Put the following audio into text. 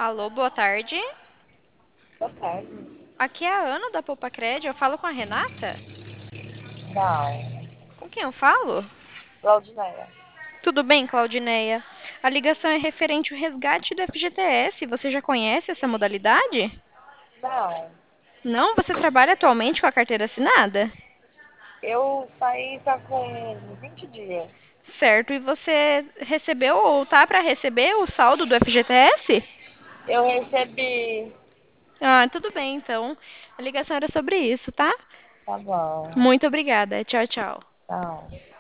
Alô, boa tarde. Boa tarde. Aqui é a Ana da Poupa Cred. Eu falo com a Renata? Não, Com quem eu falo? Claudineia. Tudo bem, Claudineia? A ligação é referente ao resgate do FGTS. Você já conhece essa modalidade? Não, Não? Você trabalha atualmente com a carteira assinada? eu saí tá com 20 dias. Certo. E você recebeu ou tá para receber o saldo do FGTS? Eu recebi. Ah, tudo bem, então. A ligação era sobre isso, tá? Tá bom. Muito obrigada. Tchau, tchau. Tchau.